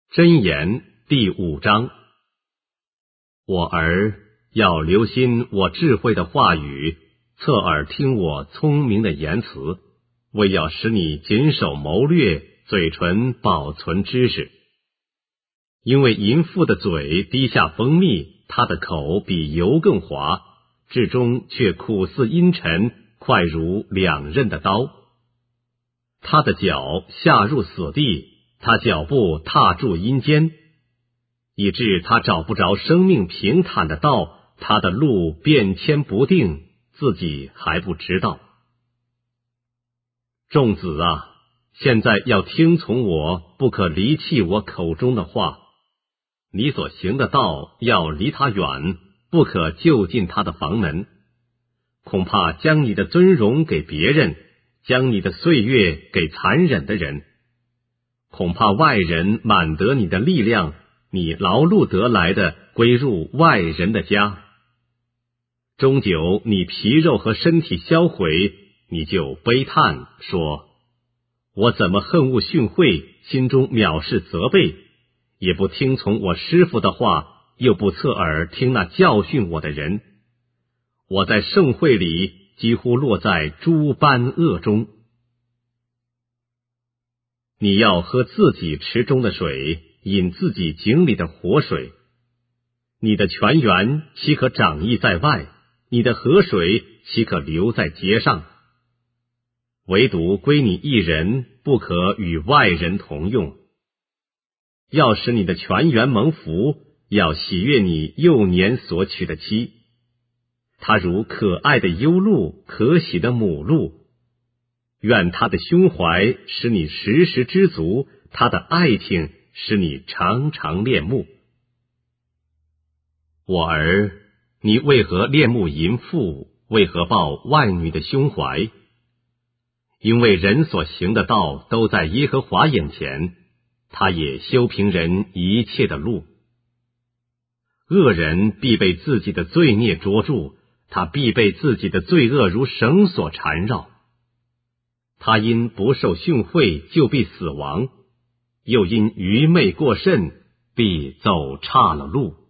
箴言第5章。我儿，要留心我智慧的话语，侧耳听我聪明的言辞，为要使你谨守谋略，嘴唇保存知识。因为淫妇的嘴滴下蜂蜜，她的口比油更滑，至终却苦似阴沉，快如两刃的刀。她的脚下入死地，她脚步踏住阴间，以致他找不着生命平坦的道，他的路变迁不定，自己还不知道。众子啊，现在要听从我，不可离弃我口中的话。你所行的道要离他远，不可就近他的房门，恐怕将你的尊荣给别人，将你的岁月给残忍的人。恐怕外人满得你的力量，你劳碌得来的归入外人的家。终久你皮肉和身体销毁，你就悲叹说：我怎么恨恶训诲，心中藐视责备，也不听从我师父的话，又不侧耳听那教训我的人。我在盛会里几乎落在诸般恶中。你要喝自己池中的水，饮自己井里的活水。你的泉源岂可长溢在外？你的河水岂可流在街上？唯独归你一人，不可与外人同用。要使你的泉源蒙福，要喜悦你幼年所娶的妻。她如可爱的幽鹿，可喜的母鹿。愿他的胸怀使你时时知足，他的爱听使你常常恋慕。我儿，你为何恋慕淫妇？为何抱外女的胸怀？因为人所行的道都在耶和华眼前，他也修平人一切的路。恶人必被自己的罪孽捉住，他必被自己的罪恶如绳索缠绕。他因不受训诲，就必死亡；又因愚昧过甚，必走岔了路。